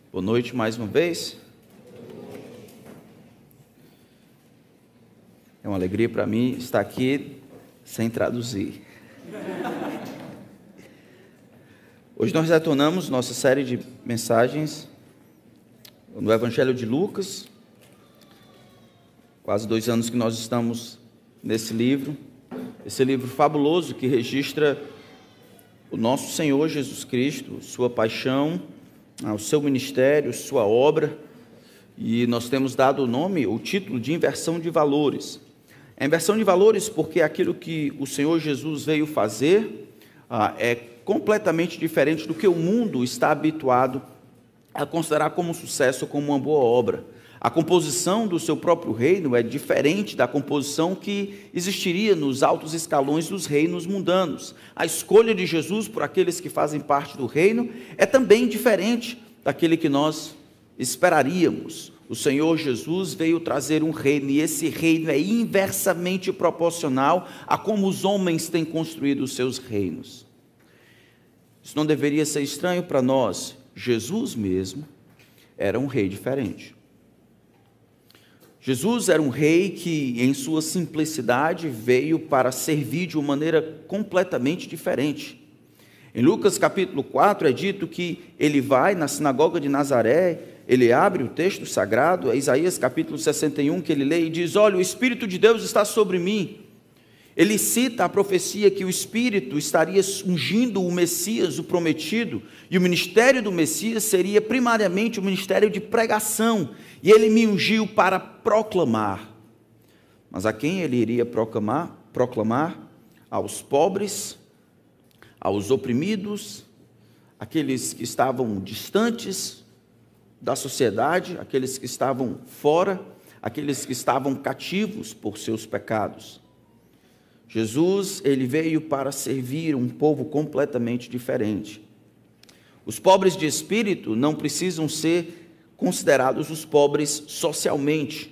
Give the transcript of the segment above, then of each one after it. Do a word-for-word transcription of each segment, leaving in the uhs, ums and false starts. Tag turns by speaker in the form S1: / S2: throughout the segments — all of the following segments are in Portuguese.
S1: Boa noite mais uma vez. É uma alegria para mim estar aqui sem traduzir. Hoje nós retornamos nossa série de mensagens no Evangelho de Lucas. Quase dois anos que nós estamos nesse livro. Esse livro fabuloso que registra o nosso Senhor Jesus Cristo, sua paixão, o seu ministério, sua obra, e nós temos dado o nome, o título de inversão de valores. A inversão de valores porque aquilo que o Senhor Jesus veio fazer ah, é completamente diferente do que o mundo está habituado a considerar como um sucesso, como uma boa obra. A composição do seu próprio reino é diferente da composição que existiria nos altos escalões dos reinos mundanos. A escolha de Jesus por aqueles que fazem parte do reino é também diferente daquele que nós esperaríamos. O Senhor Jesus veio trazer um reino, e esse reino é inversamente proporcional a como os homens têm construído os seus reinos. Isso não deveria ser estranho para nós. Jesus mesmo era um rei diferente. Jesus era um rei que, em sua simplicidade, veio para servir de uma maneira completamente diferente. Em Lucas capítulo quatro é dito que ele vai na sinagoga de Nazaré, ele abre o texto sagrado, é Isaías capítulo sessenta e um, que ele lê e diz: olha, o Espírito de Deus está sobre mim. Ele cita a profecia que o Espírito estaria ungindo o Messias, o prometido, e o ministério do Messias seria primariamente o ministério de pregação, e ele me ungiu para proclamar. Mas a quem ele iria proclamar? Proclamar aos pobres, aos oprimidos, aqueles que estavam distantes da sociedade, aqueles que estavam fora, aqueles que estavam cativos por seus pecados. Jesus, ele veio para servir um povo completamente diferente. Os pobres de espírito não precisam ser considerados os pobres socialmente.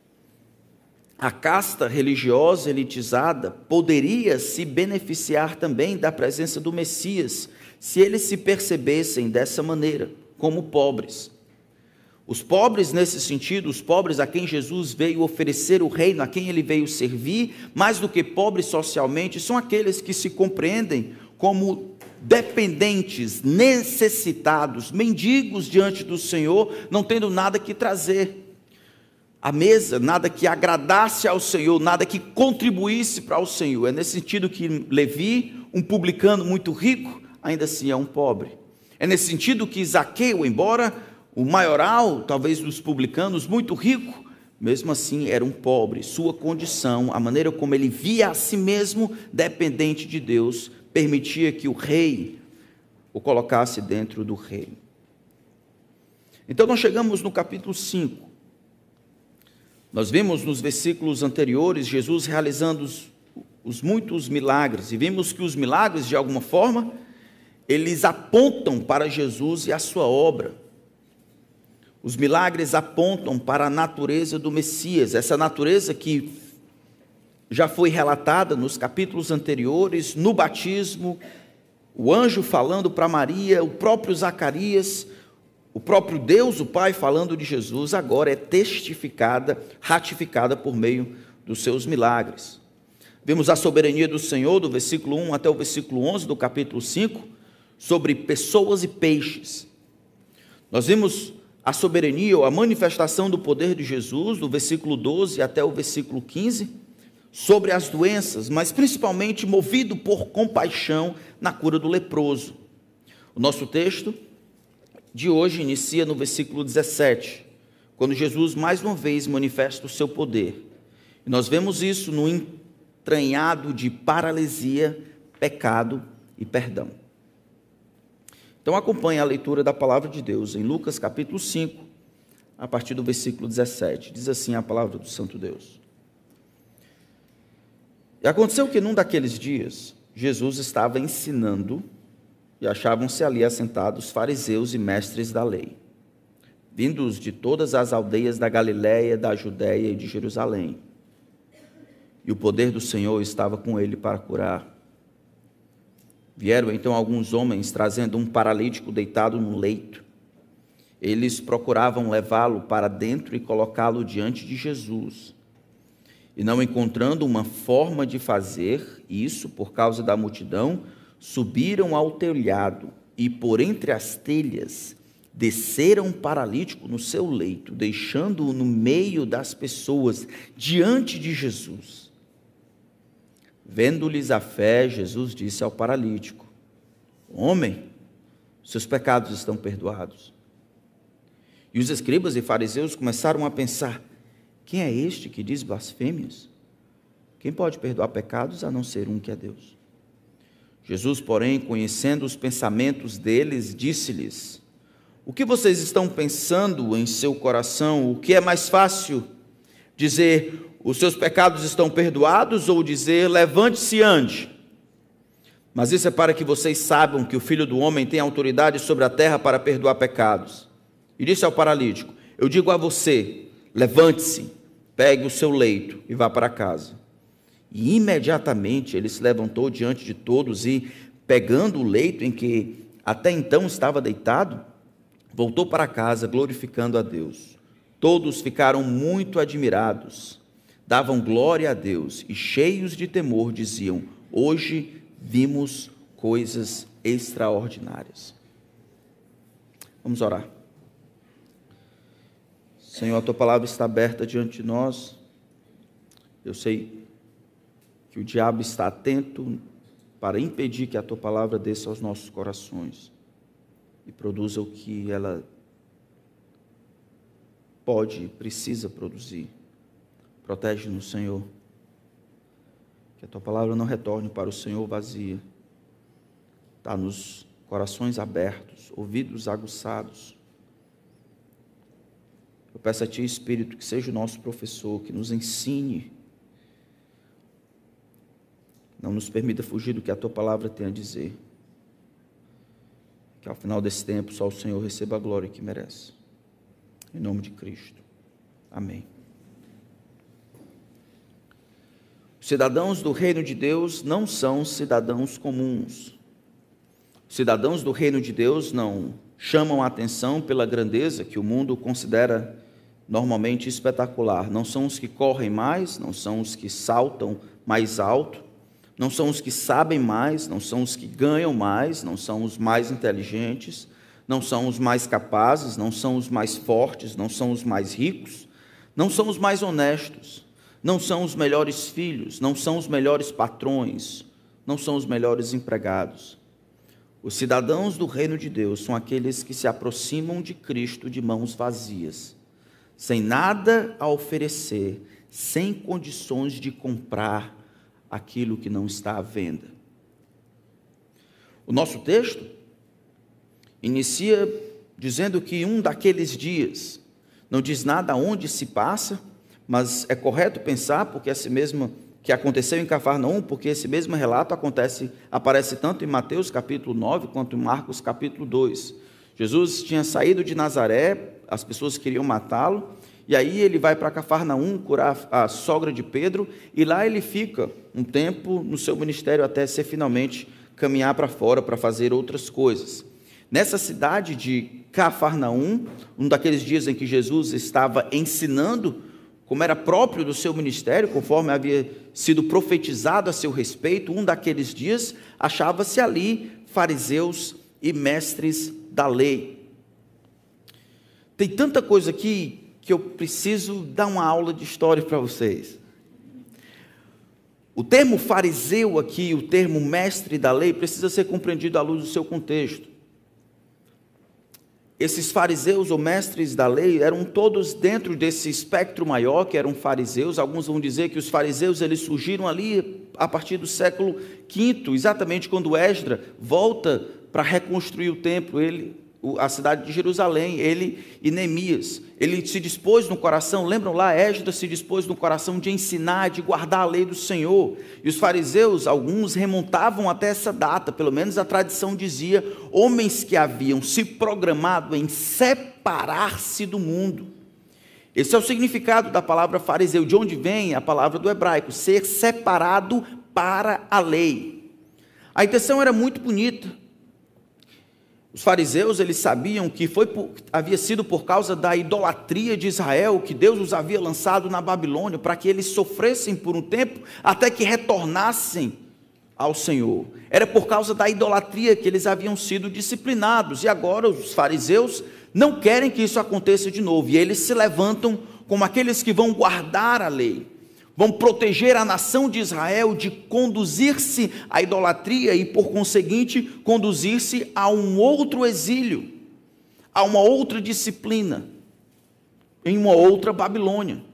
S1: A casta religiosa elitizada poderia se beneficiar também da presença do Messias, se eles se percebessem dessa maneira, como pobres. Os pobres nesse sentido, os pobres a quem Jesus veio oferecer o reino, a quem ele veio servir, mais do que pobres socialmente, são aqueles que se compreendem como dependentes, necessitados, mendigos diante do Senhor, não tendo nada que trazer à mesa, nada que agradasse ao Senhor, nada que contribuísse para o Senhor. É nesse sentido que Levi, um publicano muito rico, ainda assim é um pobre. É nesse sentido que Zaqueu, embora o maioral, talvez dos publicanos, muito rico, mesmo assim era um pobre. Sua condição, a maneira como ele via a si mesmo dependente de Deus, permitia que o rei o colocasse dentro do reino. Então nós chegamos no capítulo cinco. Nós vimos nos versículos anteriores Jesus realizando os, os muitos milagres, e vimos que os milagres, de alguma forma, eles apontam para Jesus e a sua obra. Os milagres apontam para a natureza do Messias, essa natureza que já foi relatada nos capítulos anteriores, no batismo, o anjo falando para Maria, o próprio Zacarias, o próprio Deus, o Pai, falando de Jesus, agora é testificada, ratificada por meio dos seus milagres. Vemos a soberania do Senhor, do versículo um até o versículo onze do capítulo cinco, sobre pessoas e peixes. Nós vimos a soberania ou a manifestação do poder de Jesus, do versículo doze até o versículo quinze, sobre as doenças, mas principalmente movido por compaixão na cura do leproso. O nosso texto de hoje inicia no versículo dezessete, quando Jesus mais uma vez manifesta o seu poder. E nós vemos isso no entranhado de paralisia, pecado e perdão. Então acompanhe a leitura da palavra de Deus em Lucas capítulo cinco, a partir do versículo dezessete. Diz assim a palavra do Santo Deus. E aconteceu que num daqueles dias, Jesus estava ensinando, e achavam-se ali assentados fariseus e mestres da lei, vindos de todas as aldeias da Galiléia, da Judéia e de Jerusalém. E o poder do Senhor estava com ele para curar. Vieram então alguns homens trazendo um paralítico deitado no leito. eles procuravam levá-lo para dentro e colocá-lo diante de Jesus. E não encontrando uma forma de fazer isso por causa da multidão, subiram ao telhado e por entre as telhas desceram um paralítico no seu leito, deixando-o no meio das pessoas, diante de Jesus. Vendo-lhes a fé, Jesus disse ao paralítico: Homem, seus pecados estão perdoados. E os escribas e fariseus começaram a pensar: quem é este que diz blasfêmias? Quem pode perdoar pecados a não ser um que é Deus? Jesus, porém, conhecendo os pensamentos deles, disse-lhes: o que vocês estão pensando em seu coração? O que é mais fácil? Dizer, os seus pecados estão perdoados, ou dizer, levante-se e ande? Mas isso é para que vocês saibam que o Filho do Homem tem autoridade sobre a terra para perdoar pecados. E disse ao paralítico: eu digo a você, levante-se, pegue o seu leito e vá para casa. E imediatamente ele se levantou diante de todos e, pegando o leito em que até então estava deitado, voltou para casa glorificando a Deus. Todos ficaram muito admirados, davam glória a Deus e, cheios de temor, diziam: hoje vimos coisas extraordinárias. Vamos orar. Senhor, a Tua palavra está aberta diante de nós. Eu sei que o diabo está atento para impedir que a Tua palavra desça aos nossos corações e produza o que ela pode e precisa produzir. Protege-nos, Senhor. Que a Tua palavra não retorne para o Senhor vazia. Dá-nos corações abertos, ouvidos aguçados. Eu peço a Ti, Espírito, que seja o nosso professor, que nos ensine. Não nos permita fugir do que a Tua palavra tem a dizer. Que ao final desse tempo só o Senhor receba a glória que merece. Em nome de Cristo. Amém. Os cidadãos do reino de Deus não são cidadãos comuns. Os cidadãos do reino de Deus não chamam a atenção pela grandeza que o mundo considera normalmente espetacular. Não são os que correm mais, não são os que saltam mais alto, não são os que sabem mais, não são os que ganham mais, não são os mais inteligentes, não são os mais capazes, não são os mais fortes, não são os mais ricos, não são os mais honestos, não são os melhores filhos, não são os melhores patrões, não são os melhores empregados. Os cidadãos do reino de Deus são aqueles que se aproximam de Cristo de mãos vazias, sem nada a oferecer, sem condições de comprar aquilo que não está à venda. O nosso texto inicia dizendo que um daqueles dias, não diz nada onde se passa, mas é correto pensar, porque esse mesmo que aconteceu em Cafarnaum, porque esse mesmo relato acontece, aparece tanto em Mateus capítulo nove, quanto em Marcos capítulo dois. Jesus tinha saído de Nazaré, as pessoas queriam matá-lo, e aí ele vai para Cafarnaum curar a sogra de Pedro, e lá ele fica um tempo no seu ministério até ser finalmente caminhar para fora para fazer outras coisas. Nessa cidade de Cafarnaum, um daqueles dias em que Jesus estava ensinando, como era próprio do seu ministério, conforme havia sido profetizado a seu respeito, um daqueles dias achava-se ali fariseus e mestres da lei. Tem tanta coisa aqui que eu preciso dar uma aula de história para vocês. O termo fariseu aqui, o termo mestre da lei, precisa ser compreendido à luz do seu contexto. Esses fariseus ou mestres da lei eram todos dentro desse espectro maior, que eram fariseus. Alguns vão dizer que os fariseus eles surgiram ali a partir do século quinto, exatamente quando Esdras volta para reconstruir o templo, ele... a cidade de Jerusalém, ele e Neemias, ele se dispôs no coração, lembram lá, Esdras se dispôs no coração de ensinar, de guardar a lei do Senhor, e os fariseus, alguns remontavam até essa data, pelo menos a tradição dizia, homens que haviam se programado em separar-se do mundo. Esse é o significado da palavra fariseu, de onde vem a palavra do hebraico, ser separado para a lei. A intenção era muito bonita. Os fariseus, eles sabiam que foi por, havia sido por causa da idolatria de Israel que Deus os havia lançado na Babilônia, para que eles sofressem por um tempo, até que retornassem ao Senhor. Era por causa da idolatria que eles haviam sido disciplinados, e agora os fariseus não querem que isso aconteça de novo, e eles se levantam como aqueles que vão guardar a lei, vão proteger a nação de Israel de conduzir-se à idolatria e, por conseguinte, conduzir-se a um outro exílio, a uma outra disciplina, em uma outra Babilônia.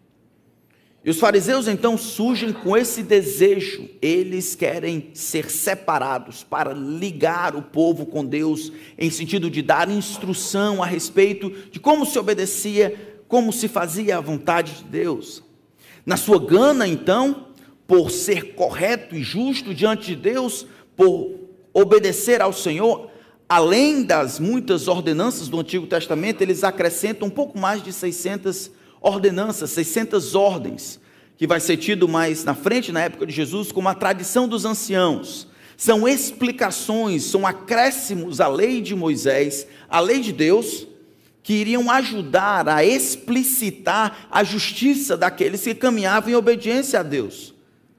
S1: E os fariseus então surgem com esse desejo, eles querem ser separados para ligar o povo com Deus, em sentido de dar instrução a respeito de como se obedecia, como se fazia a vontade de Deus. Na sua gana, então, por ser correto e justo diante de Deus, por obedecer ao Senhor, além das muitas ordenanças do Antigo Testamento, eles acrescentam um pouco mais de seiscentas ordenanças, seiscentas ordens, que vai ser tido mais na frente, na época de Jesus, como a tradição dos anciãos. São explicações, são acréscimos à lei de Moisés, à lei de Deus, que iriam ajudar a explicitar a justiça daqueles que caminhavam em obediência a Deus.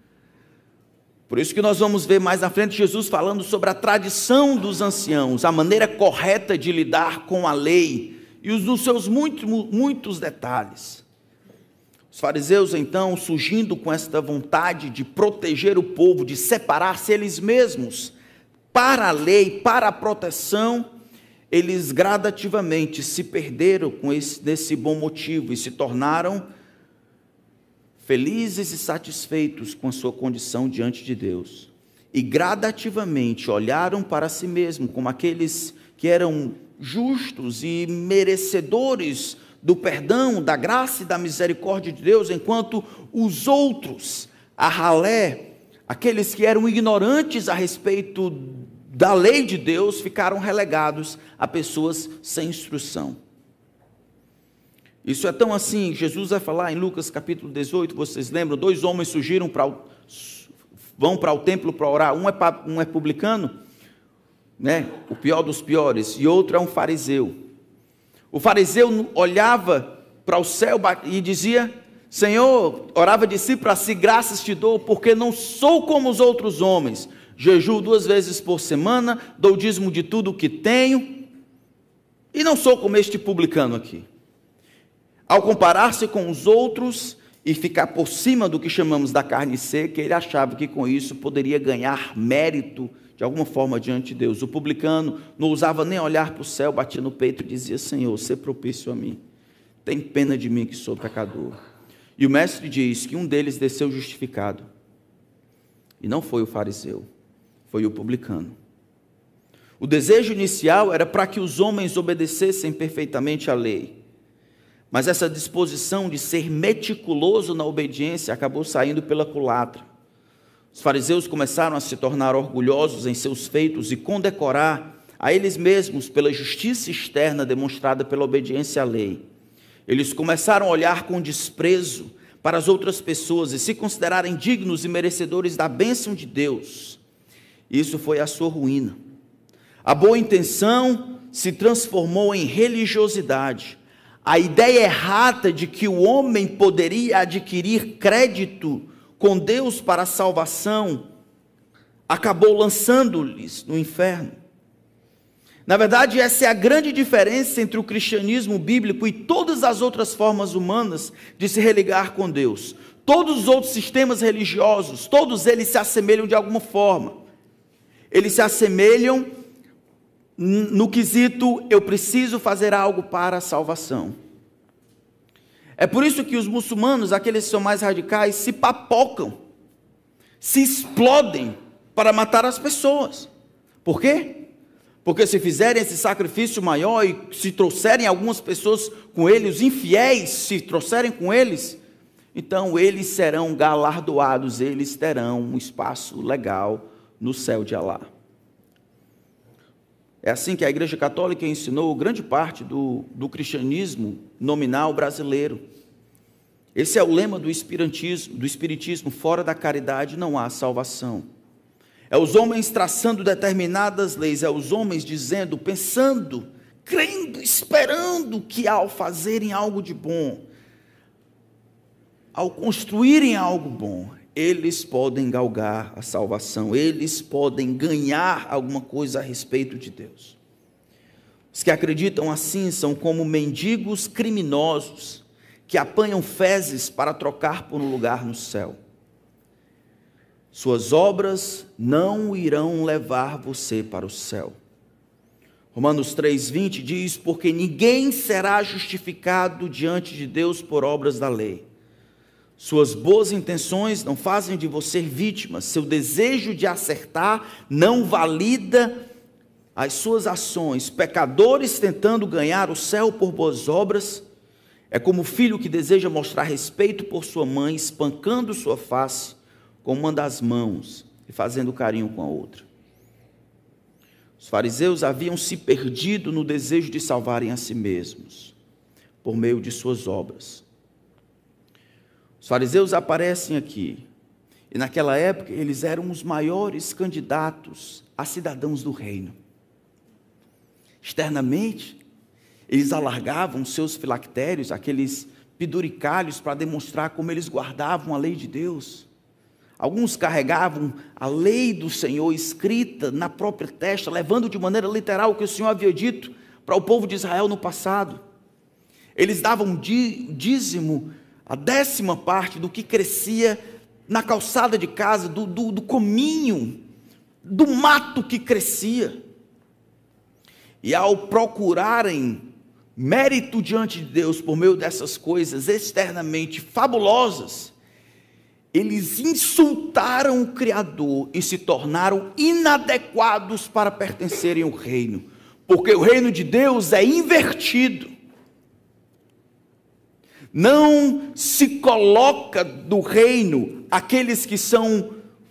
S1: Por isso que nós vamos ver mais na frente Jesus falando sobre a tradição dos anciãos, a maneira correta de lidar com a lei e os dos seus muitos, muitos detalhes. Os fariseus então, surgindo com esta vontade de proteger o povo, de separar-se eles mesmos para a lei, para a proteção, eles gradativamente se perderam com esse, nesse bom motivo e se tornaram felizes e satisfeitos com a sua condição diante de Deus. E gradativamente olharam para si mesmos como aqueles que eram justos e merecedores do perdão, da graça e da misericórdia de Deus, enquanto os outros, a ralé, aqueles que eram ignorantes a respeito da lei de Deus, ficaram relegados a pessoas sem instrução. Isso é tão assim, Jesus vai falar em Lucas capítulo dezoito, vocês lembram, dois homens surgiram, para o, vão para o templo para orar, um é, um é publicano, né, o pior dos piores, e outro é um fariseu. O fariseu olhava para o céu e dizia: Senhor, orava de si para si, graças te dou, porque não sou como os outros homens, jejuo duas vezes por semana, dou dízimo de tudo o que tenho, e não sou como este publicano aqui. Ao comparar-se com os outros e ficar por cima do que chamamos da carne seca, ele achava que com isso poderia ganhar mérito de alguma forma diante de Deus. O publicano não ousava nem olhar para o céu, batia no peito e dizia: Senhor, sê propício a mim, tem pena de mim que sou pecador. E o mestre diz que um deles desceu justificado, e não foi o fariseu, foi o publicano. O desejo inicial era para que os homens obedecessem perfeitamente à lei, mas essa disposição de ser meticuloso na obediência acabou saindo pela culatra. Os fariseus começaram a se tornar orgulhosos em seus feitos e condecorar a eles mesmos pela justiça externa demonstrada pela obediência à lei. Eles começaram a olhar com desprezo para as outras pessoas e se considerarem dignos e merecedores da bênção de Deus. Isso foi a sua ruína. A boa intenção se transformou em religiosidade. A ideia errada de que o homem poderia adquirir crédito com Deus para a salvação acabou lançando-lhes no inferno. Na verdade, essa é a grande diferença entre o cristianismo bíblico e todas as outras formas humanas de se religar com Deus. Todos os outros sistemas religiosos, todos eles se assemelham de alguma forma. Eles se assemelham no quesito: eu preciso fazer algo para a salvação. É por isso que os muçulmanos, aqueles que são mais radicais, se papocam, se explodem para matar as pessoas. Por quê? Porque se fizerem esse sacrifício maior e se trouxerem algumas pessoas com eles, os infiéis se trouxerem com eles, então eles serão galardoados, eles terão um espaço legal no céu de Alá. É assim que a Igreja Católica ensinou grande parte do, do cristianismo nominal brasileiro. Esse é o lema do espiritismo, do espiritismo: fora da caridade não há salvação. É os homens traçando determinadas leis, é os homens dizendo, pensando, crendo, esperando que ao fazerem algo de bom, ao construírem algo bom, eles podem galgar a salvação, eles podem ganhar alguma coisa a respeito de Deus. Os que acreditam assim são como mendigos criminosos que apanham fezes para trocar por um lugar no céu. Suas obras não irão levar você para o céu. Romanos três, vinte diz, porque ninguém será justificado diante de Deus por obras da lei. Suas boas intenções não fazem de você vítima, seu desejo de acertar não valida as suas ações. Pecadores tentando ganhar o céu por boas obras, é como o filho que deseja mostrar respeito por sua mãe, espancando sua face com uma das mãos e fazendo carinho com a outra. Os fariseus haviam se perdido no desejo de salvarem a si mesmos, por meio de suas obras. Os fariseus aparecem aqui, e naquela época eles eram os maiores candidatos a cidadãos do reino. Externamente, eles alargavam seus filactérios, aqueles penduricalhos, para demonstrar como eles guardavam a lei de Deus. Alguns carregavam a lei do Senhor escrita na própria testa, levando de maneira literal o que o Senhor havia dito para o povo de Israel no passado. Eles davam dízimo, a décima parte do que crescia na calçada de casa, do, do, do cominho, do mato que crescia. E ao procurarem mérito diante de Deus por meio dessas coisas externamente fabulosas, eles insultaram o Criador e se tornaram inadequados para pertencerem ao reino, porque o reino de Deus é invertido. Não se coloca do reino aqueles que são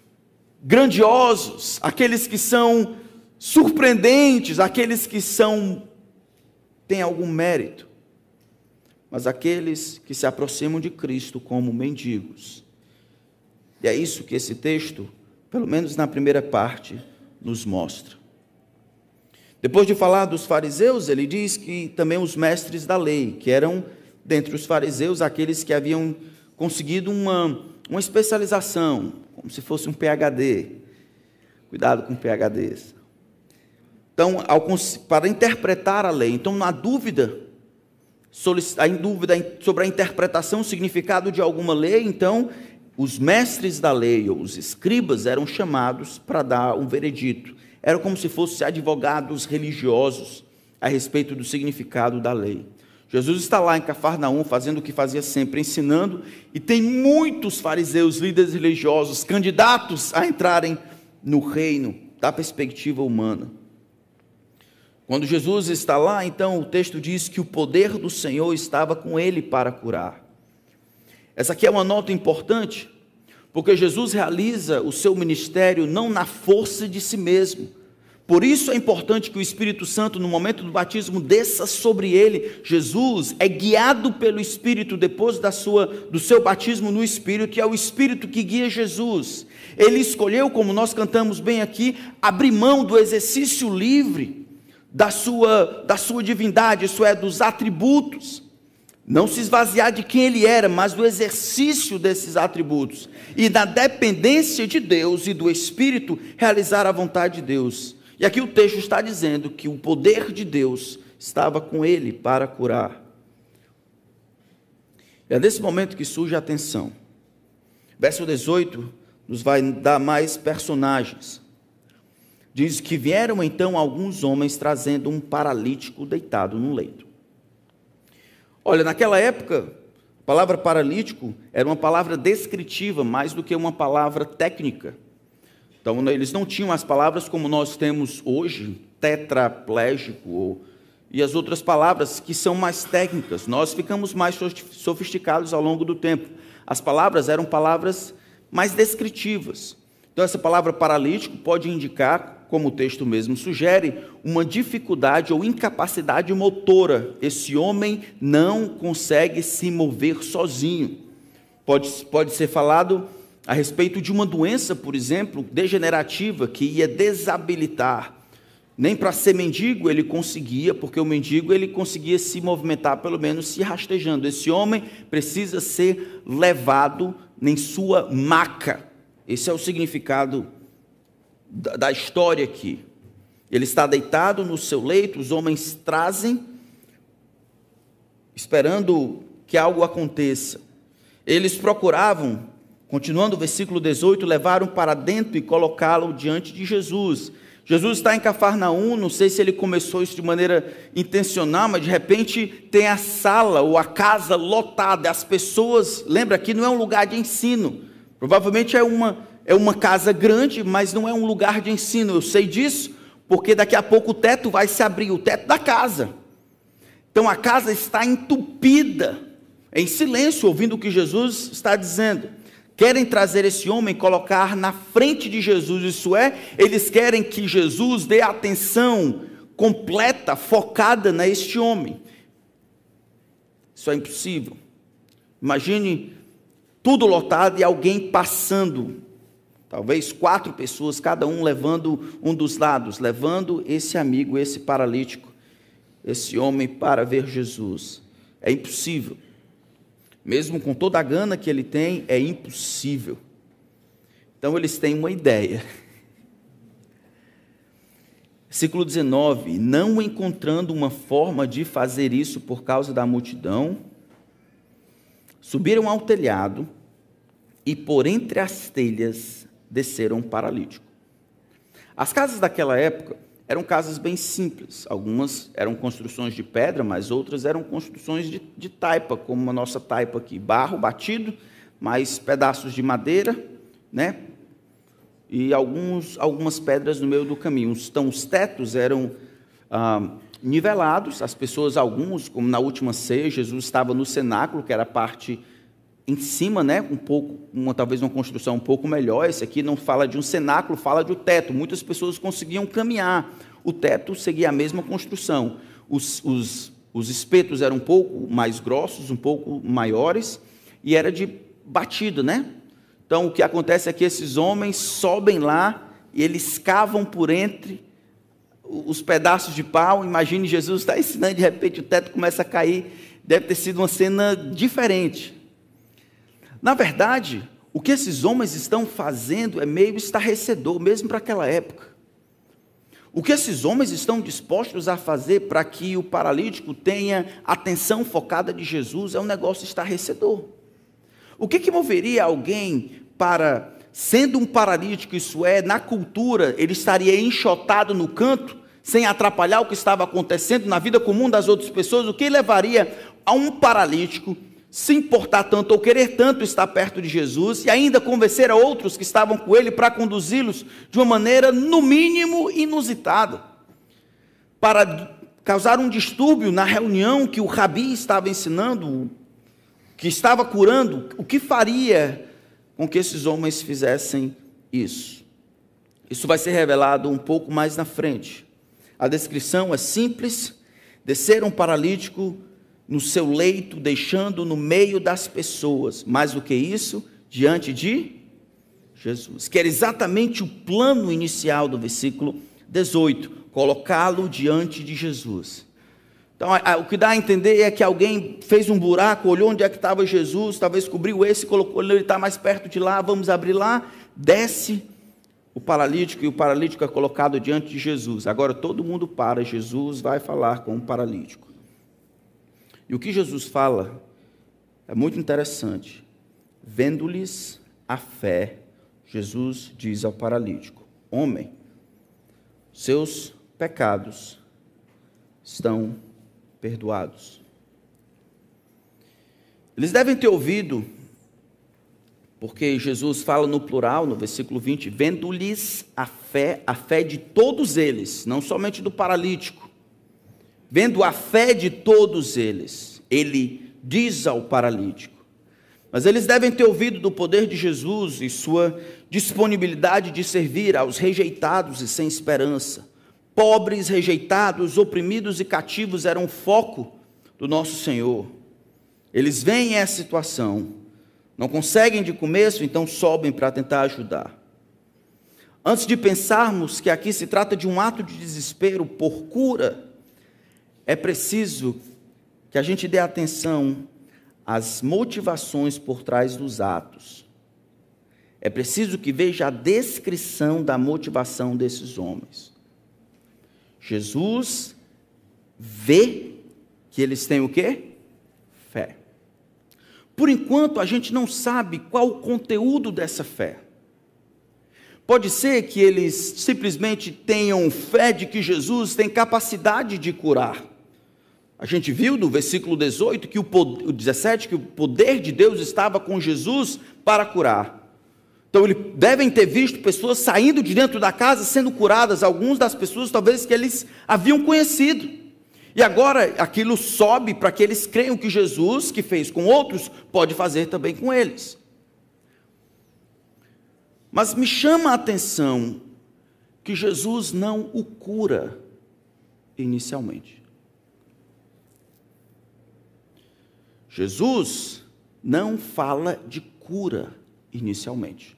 S1: grandiosos, aqueles que são surpreendentes, aqueles que são têm algum mérito, mas aqueles que se aproximam de Cristo como mendigos. E é isso que esse texto, pelo menos na primeira parte, nos mostra. Depois de falar dos fariseus, ele diz que também os mestres da lei, que eram dentre os fariseus aqueles que haviam conseguido uma, uma especialização, como se fosse um P H D. Cuidado com P H Ds. Então, ao, para interpretar a lei, então, na dúvida, em dúvida sobre a interpretação, o significado de alguma lei, então, os mestres da lei, ou os escribas, eram chamados para dar um veredito. Eram como se fossem advogados religiosos a respeito do significado da lei. Jesus está lá em Cafarnaum, fazendo o que fazia sempre, ensinando, e tem muitos fariseus, líderes religiosos, candidatos a entrarem no reino da perspectiva humana. Quando Jesus está lá, então, o texto diz que o poder do Senhor estava com ele para curar. Essa aqui é uma nota importante, porque Jesus realiza o seu ministério não na força de si mesmo. Por isso é importante que o Espírito Santo, no momento do batismo, desça sobre ele. Jesus é guiado pelo Espírito depois da sua, do seu batismo no Espírito, e é o Espírito que guia Jesus. Ele escolheu, como nós cantamos bem aqui, abrir mão do exercício livre da sua, da sua divindade, isso é, dos atributos. Não se esvaziar de quem ele era, mas do exercício desses atributos. E da dependência de Deus e do Espírito, realizar a vontade de Deus. E aqui o texto está dizendo que o poder de Deus estava com ele para curar. E é nesse momento que surge a atenção. Verso dezoito nos vai dar mais personagens. Diz que vieram então alguns homens trazendo um paralítico deitado num leito. Olha, naquela época, a palavra paralítico era uma palavra descritiva mais do que uma palavra técnica. Então, eles não tinham as palavras como nós temos hoje, tetraplégico, e as outras palavras que são mais técnicas. Nós ficamos mais sofisticados ao longo do tempo. As palavras eram palavras mais descritivas. Então, essa palavra paralítico pode indicar, como o texto mesmo sugere, uma dificuldade ou incapacidade motora. Esse homem não consegue se mover sozinho. Pode, pode ser falado a respeito de uma doença, por exemplo, degenerativa, que ia desabilitar. Nem para ser mendigo ele conseguia, porque o mendigo ele conseguia se movimentar, pelo menos se rastejando. Esse homem precisa ser levado em sua maca. Esse é o significado da, da história aqui. Ele está deitado no seu leito, os homens trazem, esperando que algo aconteça. Eles procuravam, continuando o versículo dezoito, levaram para dentro e colocá-lo diante de Jesus. Jesus está em Cafarnaum, não sei se ele começou isso de maneira intencional, mas de repente tem a sala ou a casa lotada, as pessoas, lembra que não é um lugar de ensino, provavelmente é uma, é uma casa grande, mas não é um lugar de ensino, eu sei disso, porque daqui a pouco o teto vai se abrir, o teto da casa. Então a casa está entupida, em silêncio, ouvindo o que Jesus está dizendo. Querem trazer esse homem e colocar na frente de Jesus, isso é, eles querem que Jesus dê atenção completa, focada neste homem. Isso é impossível. Imagine tudo lotado e alguém passando, talvez quatro pessoas, cada um levando um dos lados, levando esse amigo, esse paralítico, esse homem para ver Jesus. É impossível. Mesmo com toda a gana que ele tem, é impossível. Então eles têm uma ideia. Versículo dezenove, não encontrando uma forma de fazer isso por causa da multidão, subiram ao telhado e por entre as telhas desceram um paralítico. As casas daquela época eram casas bem simples, algumas eram construções de pedra, mas outras eram construções de, de taipa, como a nossa taipa aqui, barro batido, mais pedaços de madeira, né? E alguns, algumas pedras no meio do caminho. Então, os tetos eram ah, nivelados, as pessoas, alguns, como na última ceia, Jesus estava no cenáculo, que era a parte em cima, né, um pouco, uma, talvez uma construção um pouco melhor. Esse aqui não fala de um cenáculo, fala de um teto. Muitas pessoas conseguiam caminhar. O teto seguia a mesma construção. Os, os, os espetos eram um pouco mais grossos, um pouco maiores, e era de batida, né? Então, o que acontece é que esses homens sobem lá e eles cavam por entre os pedaços de pau. Imagine Jesus está ensinando, de repente o teto começa a cair. Deve ter sido uma cena diferente. Na verdade, o que esses homens estão fazendo é meio estarrecedor, mesmo para aquela época. O que esses homens estão dispostos a fazer para que o paralítico tenha atenção focada de Jesus é um negócio estarrecedor. O que, que moveria alguém para, sendo um paralítico, isso é, na cultura, ele estaria enxotado no canto, sem atrapalhar o que estava acontecendo na vida comum das outras pessoas? O que levaria a um paralítico se importar tanto ou querer tanto estar perto de Jesus e ainda convencer a outros que estavam com ele para conduzi-los de uma maneira, no mínimo, inusitada, para causar um distúrbio na reunião que o rabi estava ensinando, que estava curando? O que faria com que esses homens fizessem isso? Isso vai ser revelado um pouco mais na frente. A descrição é simples: descer um paralítico no seu leito, deixando no meio das pessoas. Mais do que isso, diante de Jesus, que era exatamente o plano inicial do versículo dezoito, colocá-lo diante de Jesus. Então, o que dá a entender é que alguém fez um buraco, olhou onde é que estava Jesus, talvez cobriu esse, colocou ele, está mais perto de lá, vamos abrir lá, desce o paralítico, e o paralítico é colocado diante de Jesus. Agora todo mundo para, Jesus vai falar com o paralítico. E o que Jesus fala é muito interessante. Vendo-lhes a fé, Jesus diz ao paralítico: homem, seus pecados estão perdoados. Eles devem ter ouvido, porque Jesus fala no plural, no versículo vinte, vendo-lhes a fé, a fé de todos eles, não somente do paralítico. Vendo a fé de todos eles, ele diz ao paralítico. Mas eles devem ter ouvido do poder de Jesus e sua disponibilidade de servir aos rejeitados e sem esperança. Pobres, rejeitados, oprimidos e cativos eram o foco do nosso Senhor. Eles veem essa situação, Não conseguem de começo, então sobem para tentar ajudar. Antes de pensarmos que aqui se trata de um ato de desespero por cura, é preciso que a gente dê atenção às motivações por trás dos atos. É preciso que veja a descrição da motivação desses homens. Jesus vê que eles têm o quê? Fé. Por enquanto, a gente não sabe qual o conteúdo dessa fé. Pode ser que eles simplesmente tenham fé de que Jesus tem capacidade de curar. A gente viu no versículo dezoito, que o poder, dezessete, que o poder de Deus estava com Jesus para curar. Então, eles devem ter visto pessoas saindo de dentro da casa, sendo curadas, algumas das pessoas talvez que eles haviam conhecido. E agora aquilo sobe para que eles creiam que Jesus, que fez com outros, pode fazer também com eles. Mas me chama a atenção que Jesus não o cura inicialmente. Jesus não fala de cura inicialmente.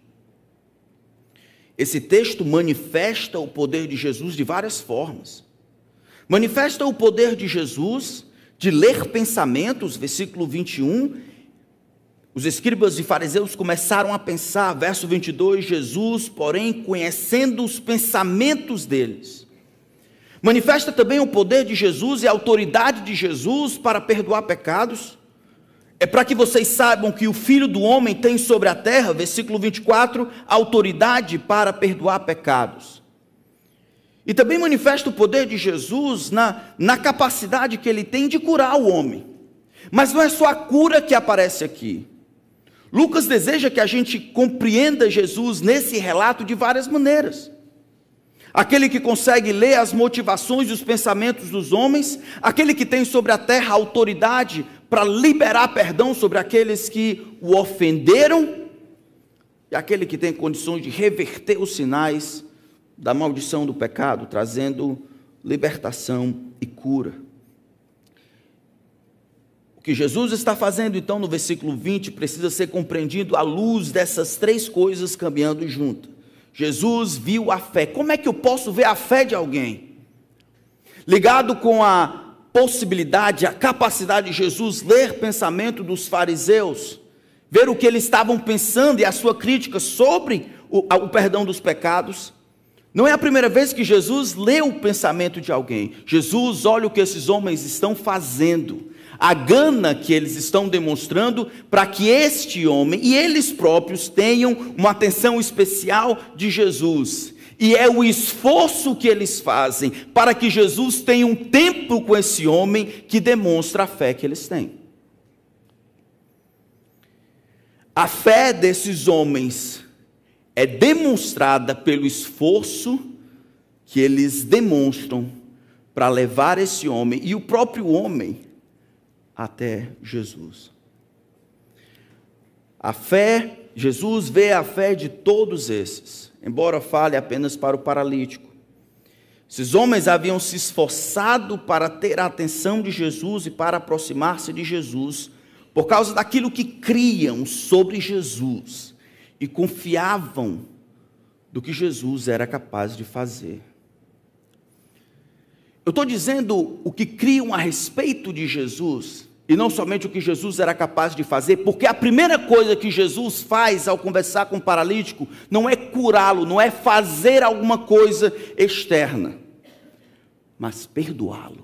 S1: Esse texto manifesta o poder de Jesus de várias formas. Manifesta o poder de Jesus de ler pensamentos, versículo vinte e um. Os escribas e fariseus começaram a pensar, verso vinte e dois, Jesus, porém, conhecendo os pensamentos deles. Manifesta também o poder de Jesus e a autoridade de Jesus para perdoar pecados. É para que vocês saibam que o Filho do Homem tem sobre a terra, versículo vinte e quatro, autoridade para perdoar pecados. E também manifesta o poder de Jesus na, na capacidade que ele tem de curar o homem. Mas não é só a cura que aparece aqui. Lucas deseja que a gente compreenda Jesus nesse relato de várias maneiras. Aquele que consegue ler as motivações e os pensamentos dos homens, aquele que tem sobre a terra autoridade para liberar perdão sobre aqueles que o ofenderam, e aquele que tem condições de reverter os sinais da maldição do pecado, trazendo libertação e cura. O que Jesus está fazendo então no versículo vinte precisa ser compreendido à luz dessas três coisas caminhando juntas. Jesus viu a fé. Como é que eu posso ver a fé de alguém? Ligado com a possibilidade, a capacidade de Jesus ler pensamento dos fariseus, ver o que eles estavam pensando e a sua crítica sobre o, o perdão dos pecados. Não é a primeira vez que Jesus lê o pensamento de alguém. Jesus olha o que esses homens estão fazendo, a gana que eles estão demonstrando para que este homem e eles próprios tenham uma atenção especial de Jesus. E é o esforço que eles fazem para que Jesus tenha um tempo com esse homem que demonstra a fé que eles têm. A fé desses homens é demonstrada pelo esforço que eles demonstram para levar esse homem e o próprio homem até Jesus. A fé, Jesus vê a fé de todos esses, embora fale apenas para o paralítico. Esses homens haviam se esforçado para ter a atenção de Jesus e para aproximar-se de Jesus, por causa daquilo que criam sobre Jesus e confiavam do que Jesus era capaz de fazer. Eu estou dizendo o que criam a respeito de Jesus, e não somente o que Jesus era capaz de fazer, porque a primeira coisa que Jesus faz ao conversar com o paralítico não é curá-lo, não é fazer alguma coisa externa, mas perdoá-lo.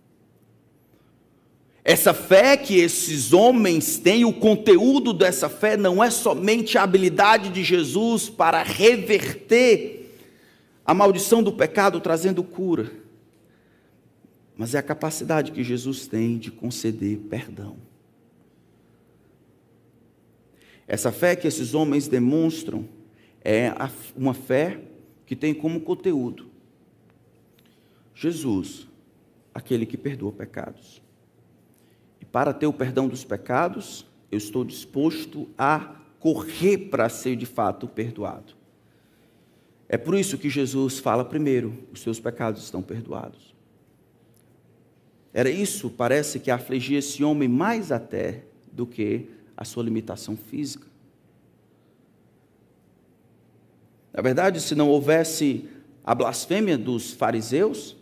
S1: Essa fé que esses homens têm, o conteúdo dessa fé não é somente a habilidade de Jesus para reverter a maldição do pecado trazendo cura, mas é a capacidade que Jesus tem de conceder perdão. Essa fé que esses homens demonstram é uma fé que tem como conteúdo Jesus, aquele que perdoa pecados. E para ter o perdão dos pecados, eu estou disposto a correr para ser de fato perdoado. É por isso que Jesus fala primeiro, os seus pecados estão perdoados. Era isso, parece que afligia esse homem mais até do que a sua limitação física. Na verdade, se não houvesse a blasfêmia dos fariseus,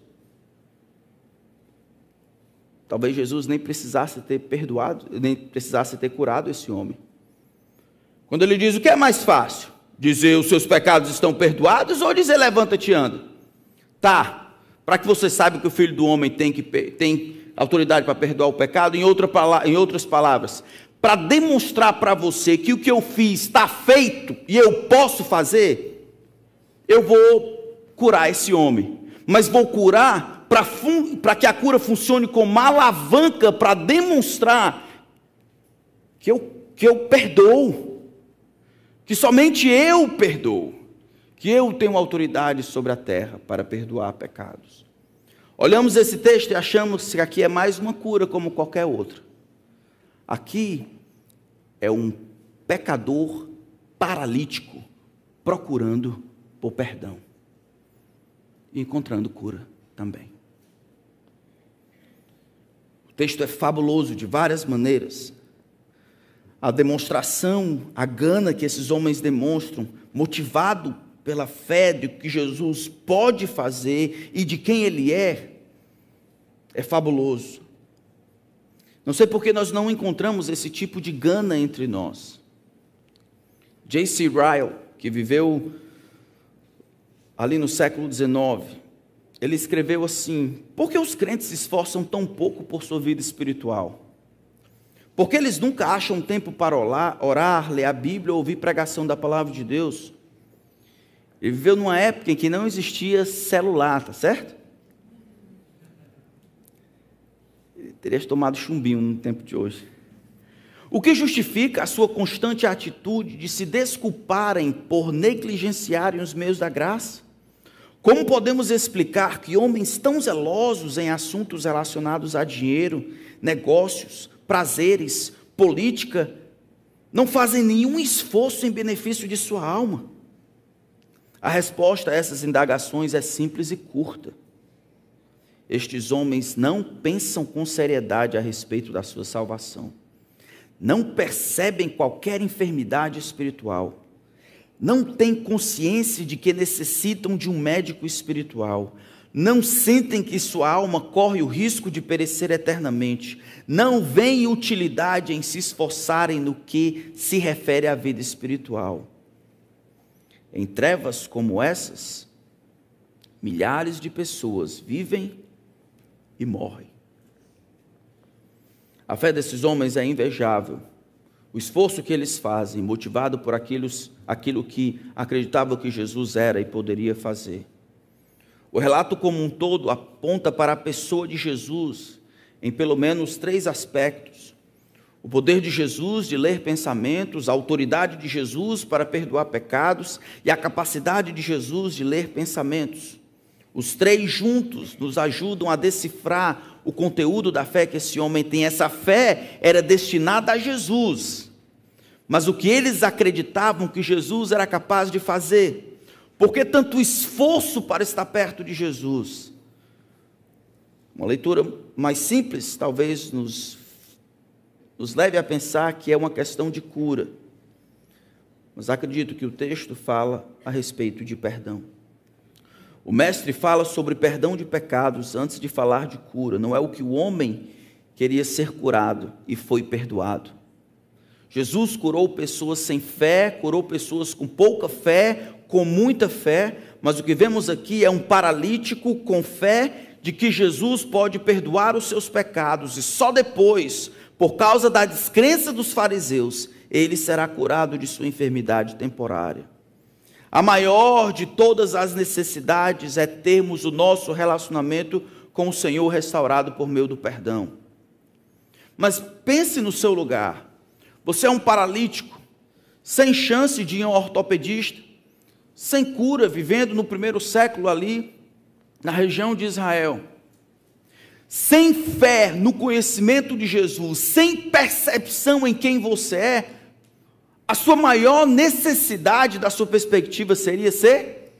S1: talvez Jesus nem precisasse ter perdoado, nem precisasse ter curado esse homem. Quando ele diz, o que é mais fácil? Dizer os seus pecados estão perdoados ou dizer levanta-te e anda? Tá, para que você saiba que o Filho do Homem tem, que, tem autoridade para perdoar o pecado, em, outra, em outras palavras, para demonstrar para você que o que eu fiz está feito e eu posso fazer, eu vou curar esse homem, mas vou curar para que a cura funcione como uma alavanca para demonstrar que eu, que eu perdoo, que somente eu perdoo, que eu tenho autoridade sobre a terra para perdoar pecados. Olhamos esse texto e achamos que aqui é mais uma cura como qualquer outra. Aqui é um pecador paralítico procurando por perdão e encontrando cura também. O texto é fabuloso de várias maneiras. A demonstração, a gana que esses homens demonstram, motivado pela fé de que Jesus pode fazer e de quem Ele é, é fabuloso. Não sei por que nós não encontramos esse tipo de gana entre nós. J C Ryle, que viveu ali no século dezenove, ele escreveu assim: por que os crentes se esforçam tão pouco por sua vida espiritual? Porque eles nunca acham tempo para orar, orar, ler a Bíblia ou ouvir pregação da palavra de Deus? Ele viveu numa época em que não existia celular, tá certo? Ele teria tomado chumbinho no tempo de hoje. O que justifica a sua constante atitude de se desculparem por negligenciarem os meios da graça? Como podemos explicar que homens tão zelosos em assuntos relacionados a dinheiro, negócios, prazeres, política, não fazem nenhum esforço em benefício de sua alma? A resposta a essas indagações é simples e curta. Estes homens não pensam com seriedade a respeito da sua salvação. Não percebem qualquer enfermidade espiritual. Não têm consciência de que necessitam de um médico espiritual. Não sentem que sua alma corre o risco de perecer eternamente. Não veem utilidade em se esforçarem no que se refere à vida espiritual. Em trevas como essas, milhares de pessoas vivem e morrem. A fé desses homens é invejável. O esforço que eles fazem, motivado por aquilo, aquilo que acreditavam que Jesus era e poderia fazer. O relato como um todo aponta para a pessoa de Jesus em pelo menos três aspectos: o poder de Jesus de ler pensamentos, a autoridade de Jesus para perdoar pecados e a capacidade de Jesus de ler pensamentos. Os três juntos nos ajudam a decifrar o conteúdo da fé que esse homem tem. Essa fé era destinada a Jesus, mas o que eles acreditavam que Jesus era capaz de fazer? Por que tanto esforço para estar perto de Jesus? Uma leitura mais simples talvez nos, nos leve a pensar que é uma questão de cura, mas acredito que o texto fala a respeito de perdão. O mestre fala sobre perdão de pecados antes de falar de cura. Não é o que o homem queria ser curado e foi perdoado. Jesus curou pessoas sem fé, curou pessoas com pouca fé, com muita fé, mas o que vemos aqui é um paralítico com fé de que Jesus pode perdoar os seus pecados, e só depois, por causa da descrença dos fariseus, ele será curado de sua enfermidade temporária. A maior de todas as necessidades é termos o nosso relacionamento com o Senhor restaurado por meio do perdão. Mas pense no seu lugar. Você é um paralítico, sem chance de ir a um ortopedista, sem cura, vivendo no primeiro século ali, na região de Israel. Sem fé no conhecimento de Jesus, sem percepção em quem você é, a sua maior necessidade da sua perspectiva seria ser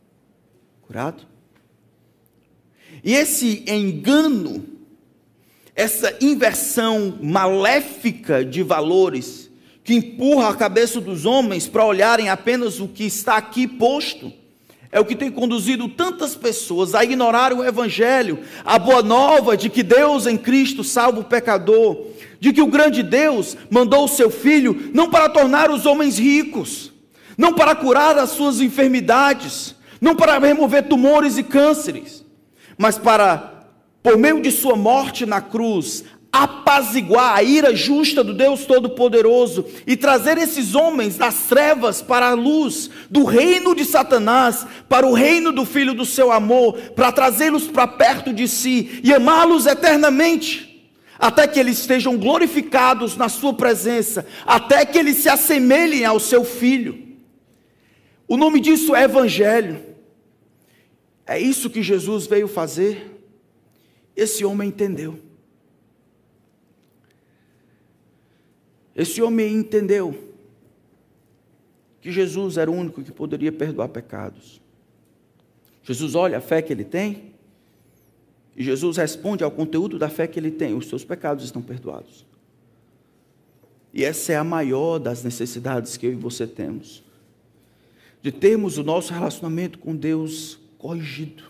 S1: curado. E esse engano, essa inversão maléfica de valores, que empurra a cabeça dos homens para olharem apenas o que está aqui posto, é o que tem conduzido tantas pessoas a ignorar o Evangelho, a boa nova de que Deus em Cristo salva o pecador, de que o grande Deus mandou o seu Filho não para tornar os homens ricos, não para curar as suas enfermidades, não para remover tumores e cânceres, mas para, por meio de sua morte na cruz, apaziguar a ira justa do Deus Todo-Poderoso e trazer esses homens das trevas para a luz, do reino de Satanás para o reino do Filho do seu amor, para trazê-los para perto de si e amá-los eternamente, até que eles estejam glorificados na sua presença, até que eles se assemelhem ao seu Filho. O nome disso é Evangelho. É isso que Jesus veio fazer. Esse homem entendeu. Esse homem entendeu que Jesus era o único que poderia perdoar pecados. Jesus olha a fé que ele tem, e Jesus responde ao conteúdo da fé que ele tem: os seus pecados estão perdoados. E essa é a maior das necessidades que eu e você temos, de termos o nosso relacionamento com Deus corrigido.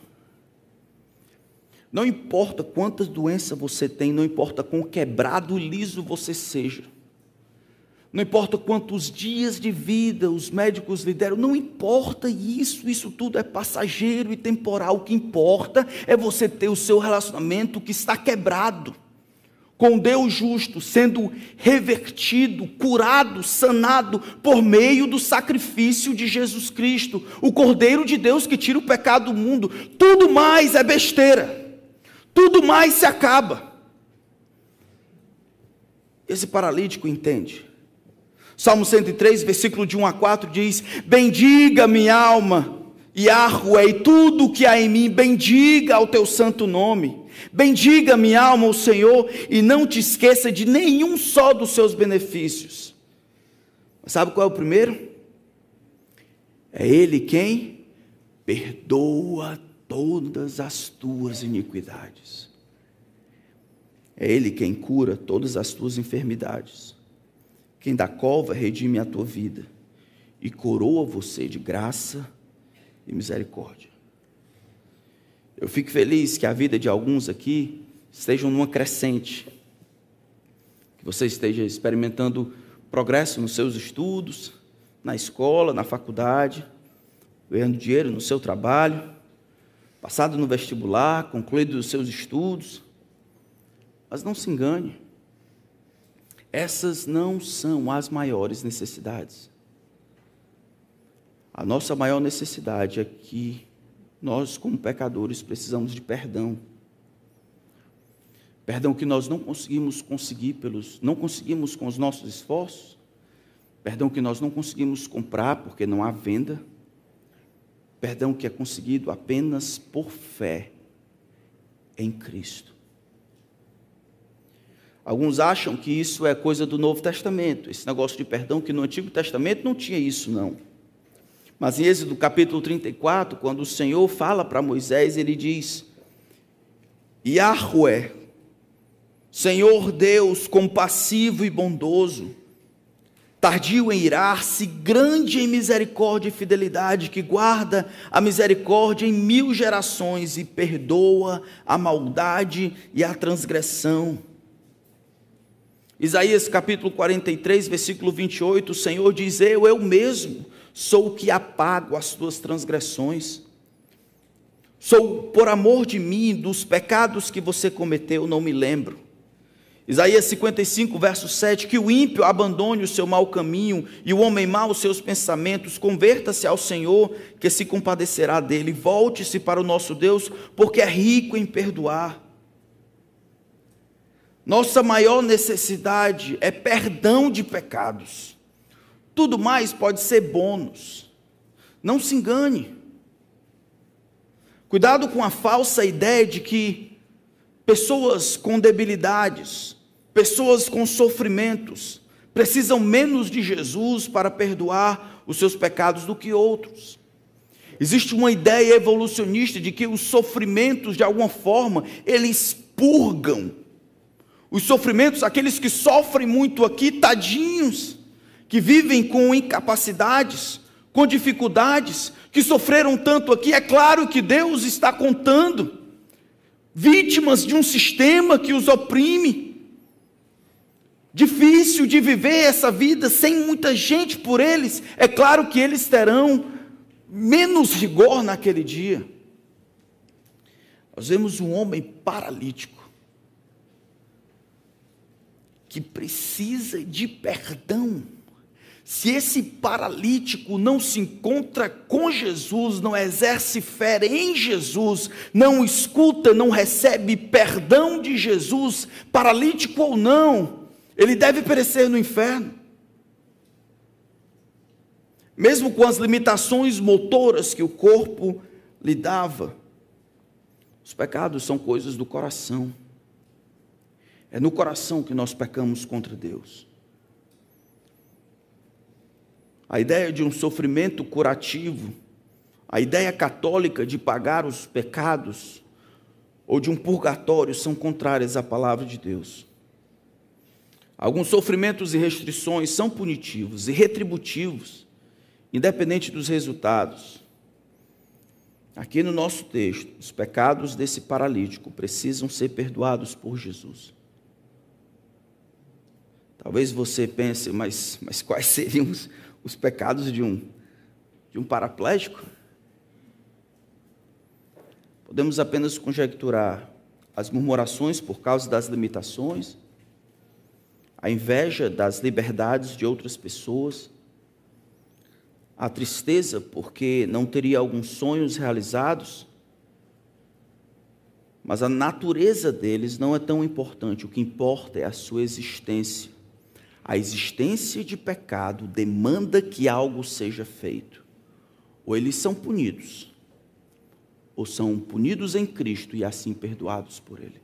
S1: Não importa quantas doenças você tem, não importa quão quebrado, liso você seja, não importa quantos dias de vida os médicos lhe deram, não importa isso, isso tudo é passageiro e temporal. O que importa é você ter o seu relacionamento que está quebrado com Deus justo, sendo revertido, curado, sanado por meio do sacrifício de Jesus Cristo, o Cordeiro de Deus que tira o pecado do mundo. Tudo mais é besteira, tudo mais se acaba. Esse paralítico entende. Salmo cento e três, versículo de um a quatro diz: bendiga minha alma, Yahweh, e tudo o que há em mim, bendiga ao teu santo nome. Bendiga minha alma o Senhor, e não te esqueça de nenhum só dos seus benefícios. Sabe qual é o primeiro? É Ele quem perdoa todas as tuas iniquidades. É Ele quem cura todas as tuas enfermidades. Quem da cova redime a tua vida e coroa você de graça e misericórdia. Eu fico feliz que a vida de alguns aqui estejam numa crescente, que você esteja experimentando progresso nos seus estudos, na escola, na faculdade, ganhando dinheiro no seu trabalho, passado no vestibular, concluído os seus estudos. Mas não se engane, essas não são as maiores necessidades. A nossa maior necessidade é que nós, como pecadores, precisamos de perdão. Perdão que nós não conseguimos conseguir pelos, não conseguimos com os nossos esforços. Perdão que nós não conseguimos comprar porque não há venda. Perdão que é conseguido apenas por fé em Cristo. Alguns acham que isso é coisa do Novo Testamento, esse negócio de perdão, que no Antigo Testamento não tinha isso, não. Mas em Êxodo capítulo trinta e quatro, quando o Senhor fala para Moisés, ele diz: Yahweh, Senhor Deus compassivo e bondoso, tardio em irar-se, grande em misericórdia e fidelidade, que guarda a misericórdia em mil gerações e perdoa a maldade e a transgressão. Isaías capítulo quarenta e três, versículo vinte e oito, o Senhor diz: eu, eu mesmo, sou o que apago as tuas transgressões. Sou, por amor de mim, dos pecados que você cometeu, não me lembro. Isaías cinquenta e cinco, verso sete, que o ímpio abandone o seu mau caminho e o homem mau os seus pensamentos, converta-se ao Senhor, que se compadecerá dele, volte-se para o nosso Deus, porque é rico em perdoar. Nossa maior necessidade é perdão de pecados. Tudo mais pode ser bônus. Não se engane. Cuidado com a falsa ideia de que pessoas com debilidades, pessoas com sofrimentos, precisam menos de Jesus para perdoar os seus pecados do que outros. Existe uma ideia evolucionista de que os sofrimentos, de alguma forma, eles purgam Os sofrimentos, aqueles que sofrem muito aqui, tadinhos, que vivem com incapacidades, com dificuldades, que sofreram tanto aqui, é claro que Deus está contando, vítimas de um sistema que os oprime, difícil de viver essa vida sem muita gente por eles, é claro que eles terão menos rigor naquele dia. Nós vemos um homem paralítico, que precisa de perdão. Se esse paralítico não se encontra com Jesus, não exerce fé em Jesus, não escuta, não recebe perdão de Jesus, paralítico ou não, ele deve perecer no inferno. Mesmo com as limitações motoras que o corpo lhe dava. Os pecados são coisas do coração. É no coração que nós pecamos contra Deus. A ideia de um sofrimento curativo, a ideia católica de pagar os pecados, ou de um purgatório, são contrárias à palavra de Deus. Alguns sofrimentos e restrições são punitivos e retributivos, independente dos resultados. Aqui no nosso texto, os pecados desse paralítico precisam ser perdoados por Jesus. Talvez você pense, mas, mas quais seriam os, os pecados de um, de um paraplégico? Podemos apenas conjecturar as murmurações por causa das limitações, a inveja das liberdades de outras pessoas, a tristeza porque não teria alguns sonhos realizados, mas a natureza deles não é tão importante, o que importa é a sua existência. A existência de pecado demanda que algo seja feito. Ou eles são punidos, ou são punidos em Cristo e assim perdoados por Ele.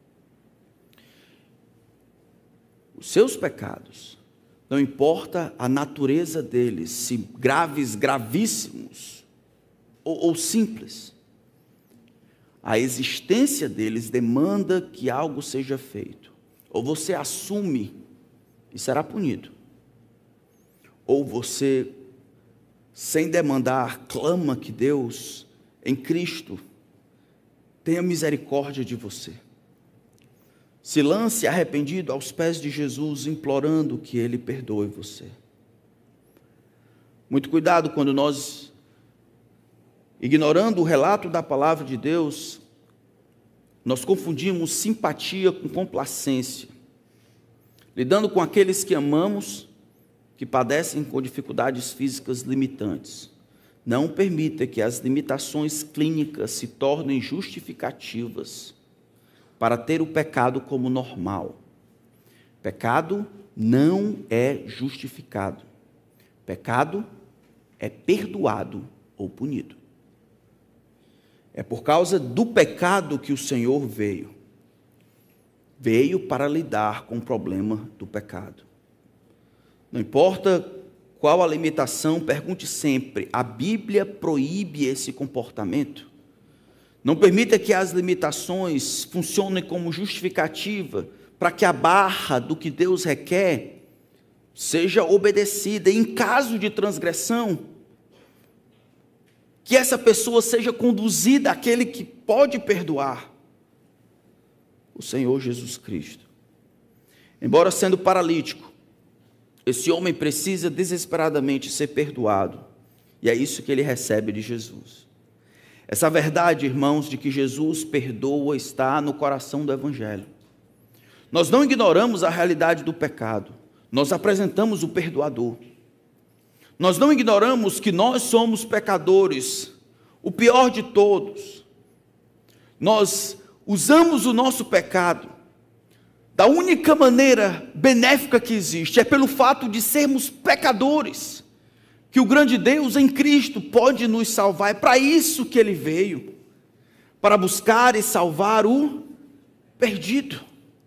S1: Os seus pecados, não importa a natureza deles, se graves, gravíssimos ou, ou simples, a existência deles demanda que algo seja feito. Ou você assume e será punido, ou você, sem demandar, clama que Deus, em Cristo, tenha misericórdia de você. Se lance arrependido aos pés de Jesus, implorando que Ele perdoe você. Muito cuidado quando nós, ignorando o relato da palavra de Deus, nós confundimos simpatia com complacência, lidando com aqueles que amamos, que padecem com dificuldades físicas limitantes. Não permita que as limitações clínicas se tornem justificativas para ter o pecado como normal. Pecado não é justificado. Pecado é perdoado ou punido. É por causa do pecado que o Senhor veio. Veio para lidar com o problema do pecado. Não importa qual a limitação, pergunte sempre: a Bíblia proíbe esse comportamento? Não permita que as limitações funcionem como justificativa para que a barra do que Deus requer seja obedecida. Em caso de transgressão, que essa pessoa seja conduzida àquele que pode perdoar, o Senhor Jesus Cristo. Embora sendo paralítico, esse homem precisa desesperadamente ser perdoado, e é isso que ele recebe de Jesus. Essa verdade, irmãos, de que Jesus perdoa está no coração do Evangelho. Nós não ignoramos a realidade do pecado, nós apresentamos o perdoador. Nós não ignoramos que nós somos pecadores, o pior de todos. Nós usamos o nosso pecado da única maneira benéfica que existe, é pelo fato de sermos pecadores, que o grande Deus em Cristo pode nos salvar. É para isso que Ele veio, para buscar e salvar o perdido,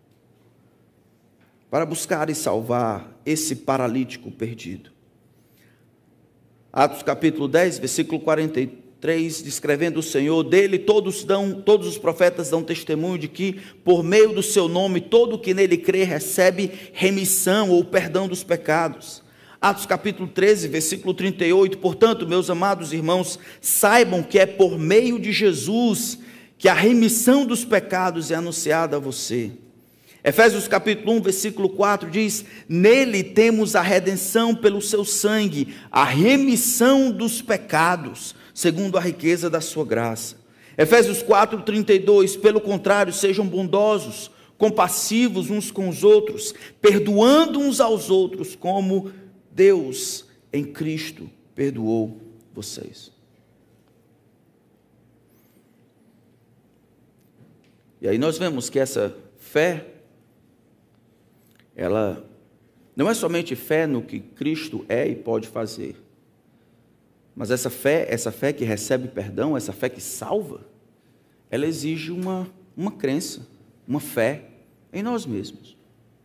S1: para buscar e salvar esse paralítico perdido. Atos capítulo dez, versículo quarenta e três, descrevendo o Senhor, dele todos, dão, todos os profetas dão testemunho de que, por meio do seu nome, todo que nele crê recebe remissão ou perdão dos pecados. Atos capítulo treze, versículo trinta e oito, portanto, meus amados irmãos, saibam que é por meio de Jesus que a remissão dos pecados é anunciada a você. Efésios capítulo um, versículo quatro diz, nele temos a redenção pelo seu sangue, a remissão dos pecados, segundo a riqueza da sua graça. Efésios quatro, trinta e dois, pelo contrário, sejam bondosos, compassivos uns com os outros, perdoando uns aos outros, como Deus em Cristo perdoou vocês. E aí nós vemos que essa fé, ela não é somente fé no que Cristo é e pode fazer, mas essa fé, essa fé que recebe perdão, essa fé que salva, ela exige uma, uma crença, uma fé em nós mesmos.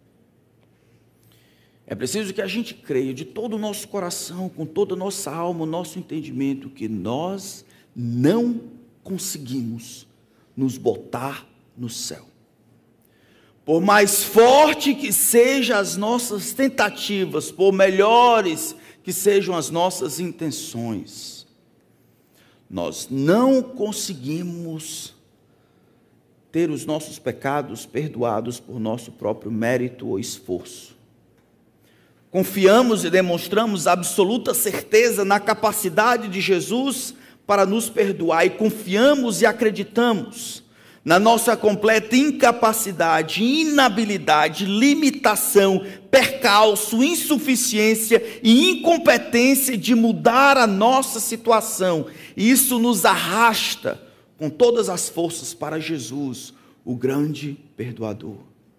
S1: É preciso que a gente creia de todo o nosso coração, com toda a nossa alma, o nosso entendimento, que nós não conseguimos nos botar no céu. Por mais forte que sejam as nossas tentativas, por melhores que sejam as nossas intenções, nós não conseguimos ter os nossos pecados perdoados por nosso próprio mérito ou esforço. Confiamos e demonstramos absoluta certeza na capacidade de Jesus para nos perdoar, e confiamos e acreditamos na nossa completa incapacidade, inabilidade, limitação, percalço, insuficiência e incompetência de mudar a nossa situação. E isso nos arrasta com todas as forças para Jesus, o grande perdoador.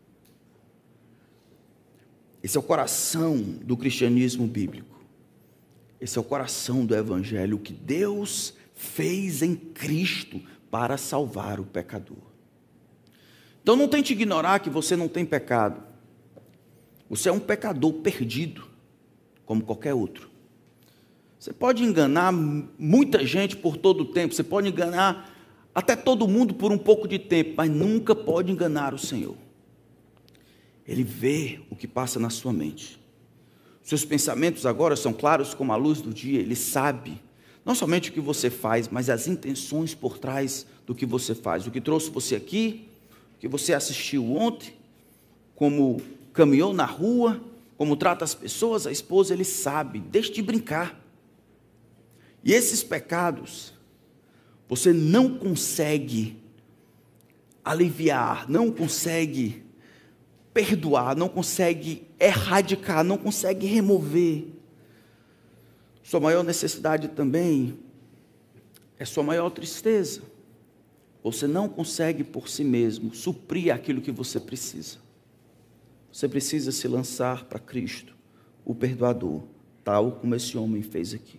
S1: Esse é o coração do cristianismo bíblico. Esse é o coração do evangelho, que Deus fez em Cristo para salvar o pecador. Então não tente ignorar que você não tem pecado. Você é um pecador perdido, como qualquer outro. Você pode enganar muita gente por todo o tempo, você pode enganar até todo mundo por um pouco de tempo, mas nunca pode enganar o Senhor. Ele vê o que passa na sua mente. Seus pensamentos agora são claros como a luz do dia. Ele sabe não somente o que você faz, mas as intenções por trás do que você faz. O que trouxe você aqui, o que você assistiu ontem, como caminhou na rua, como trata as pessoas, a esposa, ele sabe. Deixe de brincar. E esses pecados, você não consegue aliviar, não consegue perdoar, não consegue erradicar, não consegue remover. Sua maior necessidade também é sua maior tristeza. Você não consegue por si mesmo suprir aquilo que você precisa. Você precisa se lançar para Cristo, o perdoador, tal como esse homem fez aqui.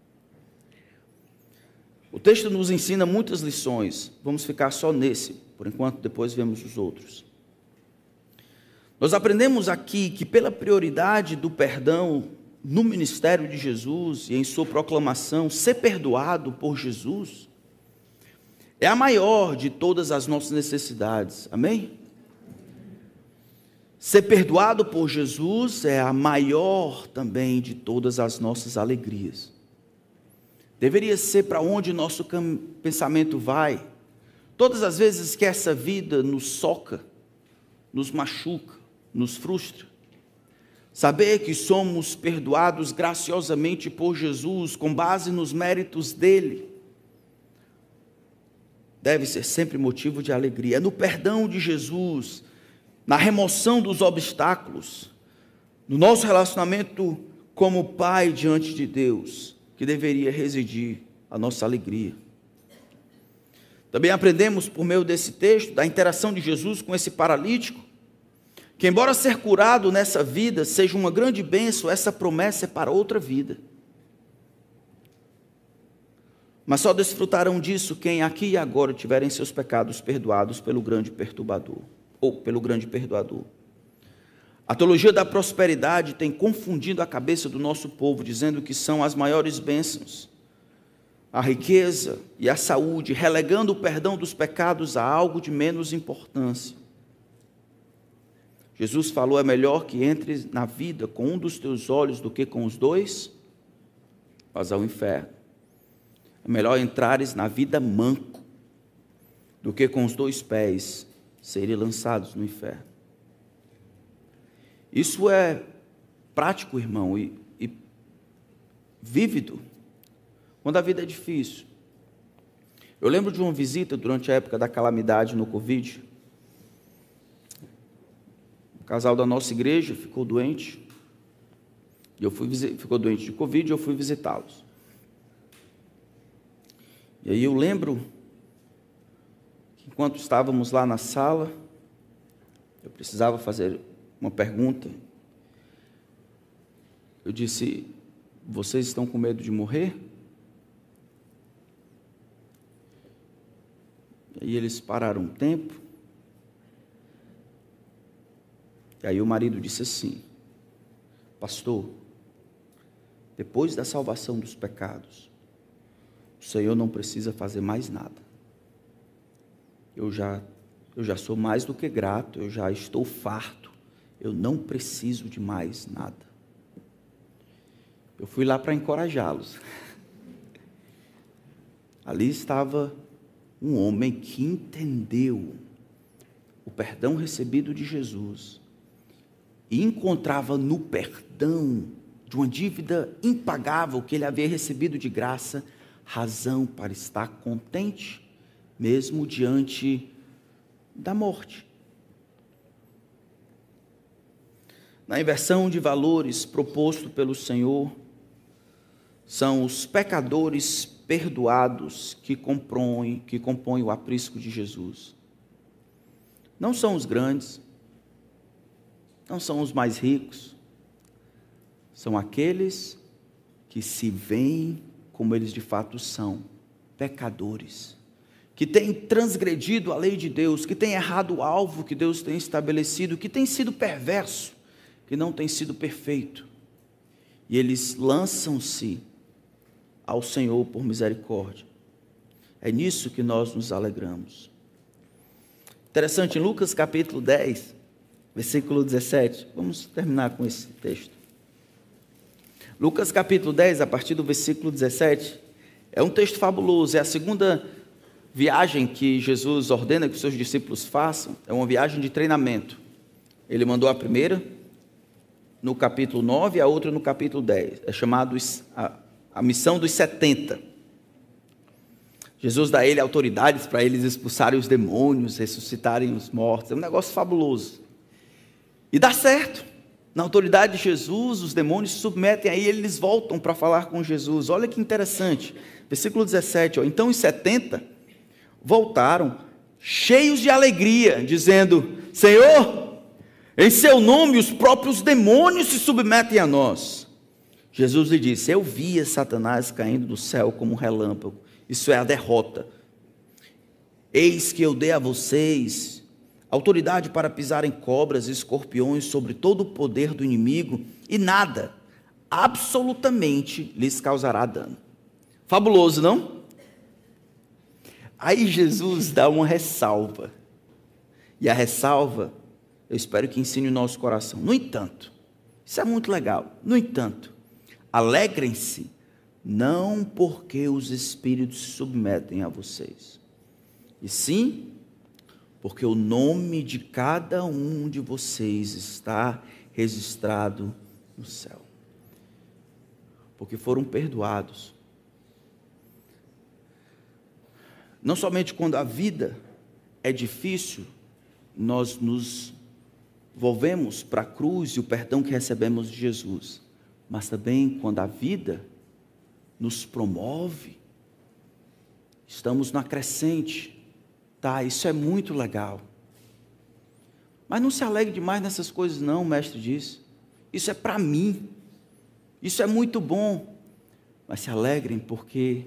S1: O texto nos ensina muitas lições. Vamos ficar só nesse, por enquanto, depois vemos os outros. Nós aprendemos aqui que pela prioridade do perdão no ministério de Jesus e em sua proclamação, ser perdoado por Jesus é a maior de todas as nossas necessidades. Amém? Ser perdoado por Jesus é a maior também de todas as nossas alegrias. Deveria ser para onde nosso pensamento vai. Todas as vezes que essa vida nos soca, nos machuca, nos frustra, saber que somos perdoados graciosamente por Jesus, com base nos méritos dele, deve ser sempre motivo de alegria. É no perdão de Jesus, na remoção dos obstáculos, no nosso relacionamento como pai diante de Deus, que deveria residir a nossa alegria. Também aprendemos por meio desse texto, da interação de Jesus com esse paralítico, que embora ser curado nessa vida seja uma grande bênção, essa promessa é para outra vida. Mas só desfrutarão disso quem aqui e agora tiverem seus pecados perdoados pelo grande perturbador, ou pelo grande perdoador. A teologia da prosperidade tem confundido a cabeça do nosso povo, dizendo que são as maiores bênçãos, a riqueza e a saúde, relegando o perdão dos pecados a algo de menos importância. Jesus falou: é melhor que entres na vida com um dos teus olhos do que com os dois, vas ao inferno. É melhor entrares na vida manco do que com os dois pés serem lançados no inferno. Isso é prático, irmão, e, e vívido, quando a vida é difícil. Eu lembro de uma visita durante a época da calamidade no Covid. O casal da nossa igreja ficou doente, e eu fui ficou doente de Covid, e eu fui visitá-los. E aí eu lembro que enquanto estávamos lá na sala, eu precisava fazer uma pergunta. Eu disse: vocês estão com medo de morrer? E aí eles pararam um tempo. E aí o marido disse assim: pastor, depois da salvação dos pecados, o Senhor não precisa fazer mais nada. Eu já, eu já sou mais do que grato, eu já estou farto, eu não preciso de mais nada. Eu fui lá para encorajá-los. Ali estava um homem que entendeu o perdão recebido de Jesus e encontrava no perdão de uma dívida impagável que ele havia recebido de graça, razão para estar contente, mesmo diante da morte. Na inversão de valores proposto pelo Senhor, são os pecadores perdoados que compõem, que compõem o aprisco de Jesus. Não são os grandes, não são os mais ricos, são aqueles que se veem como eles de fato são, pecadores, que têm transgredido a lei de Deus, que têm errado o alvo que Deus tem estabelecido, que têm sido perverso, que não tem sido perfeito, e eles lançam-se ao Senhor por misericórdia. É nisso que nós nos alegramos. Interessante, em Lucas capítulo dez, versículo dezessete, vamos terminar com esse texto. Lucas capítulo dez, a partir do versículo dezessete, é um texto fabuloso, é a segunda viagem que Jesus ordena que os seus discípulos façam, é uma viagem de treinamento. Ele mandou a primeira no capítulo nove, a outra no capítulo dez, é chamado a, a missão dos setenta. Jesus dá a ele autoridades para eles expulsarem os demônios, ressuscitarem os mortos, é um negócio fabuloso, e dá certo. Na autoridade de Jesus, os demônios se submetem a ele, eles voltam para falar com Jesus. Olha que interessante, versículo dezessete, ó, então os setenta voltaram cheios de alegria, dizendo: Senhor, em seu nome os próprios demônios se submetem a nós. Jesus lhe disse: eu via Satanás caindo do céu como um relâmpago, isso é a derrota. Eis que eu dei a vocês autoridade para pisar em cobras e escorpiões, sobre todo o poder do inimigo, e nada, absolutamente, lhes causará dano. Fabuloso, não? Aí Jesus dá uma ressalva, e a ressalva, eu espero que ensine o nosso coração. No entanto, isso é muito legal, no entanto, alegrem-se, não porque os espíritos se submetem a vocês, e sim porque o nome de cada um de vocês está registrado no céu. Porque foram perdoados. Não somente quando a vida é difícil, nós nos volvemos para a cruz e o perdão que recebemos de Jesus, mas também quando a vida nos promove, estamos na crescente. Tá, isso é muito legal. Mas não se alegre demais nessas coisas não, o mestre disse. Isso é para mim. Isso é muito bom. Mas se alegrem porque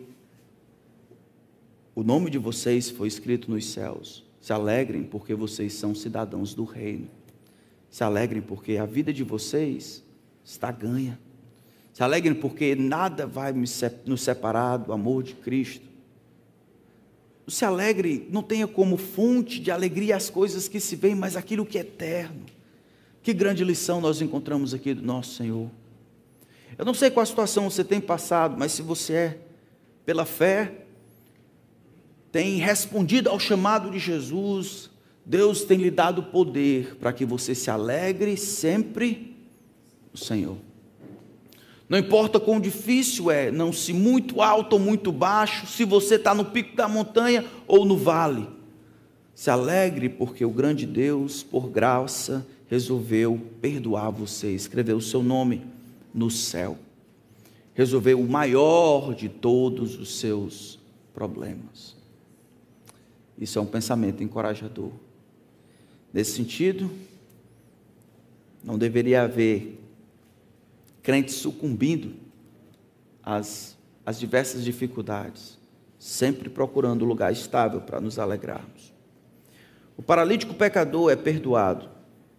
S1: o nome de vocês foi escrito nos céus. Se alegrem porque vocês são cidadãos do reino. Se alegrem porque a vida de vocês está ganha. Se alegrem porque nada vai nos separar do amor de Cristo. Se alegre, não tenha como fonte de alegria as coisas que se veem, mas aquilo que é eterno. Que grande lição nós encontramos aqui do nosso Senhor. Eu não sei qual situação você tem passado, mas se você é, pela fé, tem respondido ao chamado de Jesus, Deus tem lhe dado poder para que você se alegre sempre no Senhor. Não importa quão difícil é, não se muito alto ou muito baixo, se você está no pico da montanha ou no vale. Se alegre porque o grande Deus, por graça, resolveu perdoar você, escreveu o seu nome no céu. Resolveu o maior de todos os seus problemas. Isso é um pensamento encorajador. Nesse sentido, não deveria haver crentes sucumbindo às, às diversas dificuldades, sempre procurando um lugar estável para nos alegrarmos. O paralítico pecador é perdoado,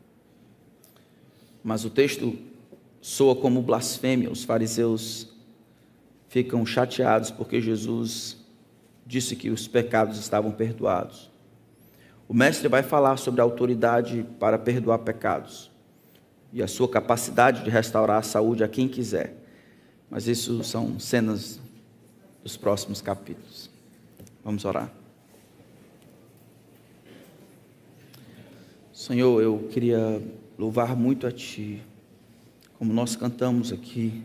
S1: mas o texto soa como blasfêmia. Os fariseus ficam chateados porque Jesus disse que os pecados estavam perdoados. O mestre vai falar sobre a autoridade para perdoar pecados e a sua capacidade de restaurar a saúde a quem quiser. Mas isso são cenas dos próximos capítulos. Vamos orar. Senhor, eu queria louvar muito a Ti, como nós cantamos aqui.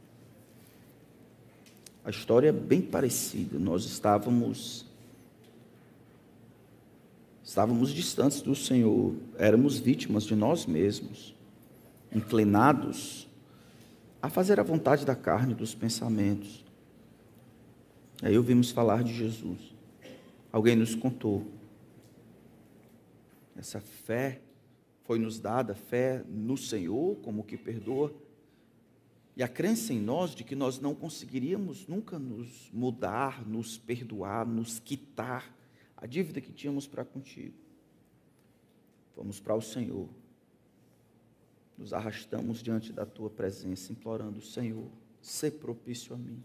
S1: A história é bem parecida. Nós estávamos estávamos distantes do Senhor, éramos vítimas de nós mesmos, inclinados a fazer a vontade da carne e dos pensamentos. Aí ouvimos falar de Jesus. Alguém nos contou. Essa fé foi nos dada, fé no Senhor, como que perdoa, e a crença em nós de que nós não conseguiríamos nunca nos mudar, nos perdoar, nos quitar a dívida que tínhamos para contigo. Vamos para o Senhor. Nos arrastamos diante da Tua presença, implorando: Senhor, sê propício a mim.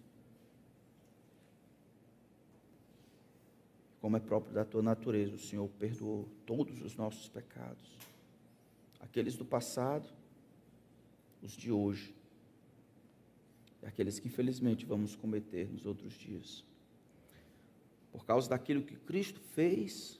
S1: Como é próprio da Tua natureza, o Senhor perdoou todos os nossos pecados. Aqueles do passado, os de hoje, e aqueles que infelizmente vamos cometer nos outros dias. Por causa daquilo que Cristo fez,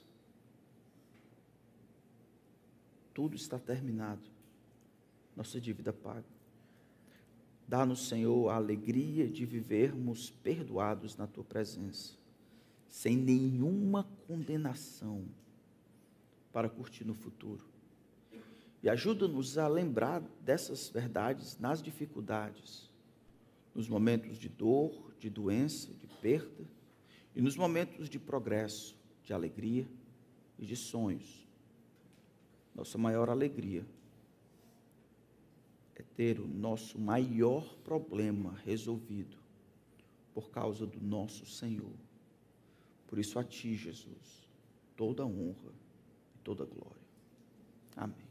S1: tudo está terminado. Nossa dívida paga. Dá-nos, Senhor, a alegria de vivermos perdoados na Tua presença, sem nenhuma condenação, para curtir no futuro. E ajuda-nos a lembrar dessas verdades nas dificuldades, nos momentos de dor, de doença, de perda, e nos momentos de progresso, de alegria e de sonhos. Nossa maior alegria é ter o nosso maior problema resolvido por causa do nosso Senhor. Por isso a Ti, Jesus, toda honra e toda glória. Amém.